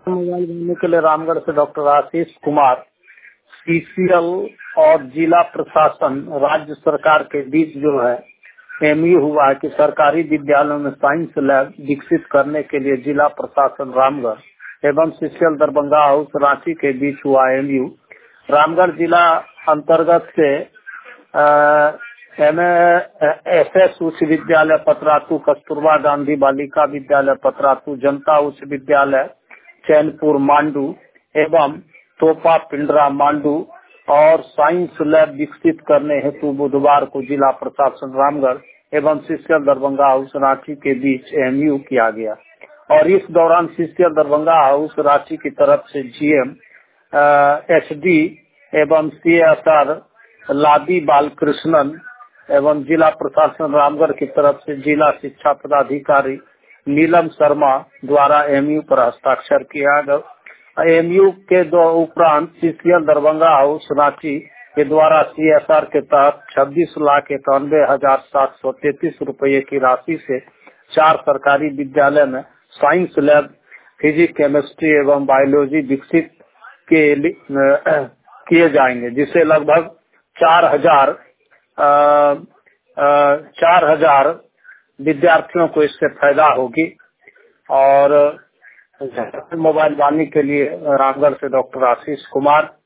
Mobile बनने के लिए रामगढ़ से डॉक्टर आशीष कुमार। सीसीएल और जिला प्रशासन राज्य सरकार के बीच जो है एमयू हुआ है कि सरकारी विद्यालयों में साइंस लैब विकसित करने के लिए जिला प्रशासन रामगढ़ एवं सीसीएल दरभंगा हाउस रांची के बीच हुआ एमयू। रामगढ़ जिला अंतर्गत से एमएसएस उच्च विद्यालय पतरातू, कस्तूरबा गांधी बालिका विद्यालय पतरातू, जनता उच्च विद्यालय चैनपुर मांडू एवं तोपा पिंडरा मांडू और साइंस लैब विकसित करने हेतु बुधवार को जिला प्रशासन रामगढ़ एवं सीसीएल दरभंगा हाउस रांची के बीच एमयू किया गया और इस दौरान सीसीएल दरभंगा हाउस रांची की तरफ से जीएम एचडी एवं सीएसआर लादी बालकृष्णन एवं जिला प्रशासन रामगढ़ की तरफ से जिला शिक्षा पदाधिकारी नीलम शर्मा द्वारा एमयू पर हस्ताक्षर किया गया। एमयू के दो उपरांत सीसीएल दरभंगा हाउस रांची के द्वारा सीएसआर के तहत 26,91,733 रुपये की राशि से 4 सरकारी विद्यालय में साइंस लैब फिजिक्स, केमिस्ट्री एवं बायोलॉजी विकसित किए जाएंगे, जिसे लगभग 4,000 विद्यार्थियों को इससे फायदा होगी। और मोबाइल वाणी के लिए रामगढ़ से डॉक्टर आशीष कुमार।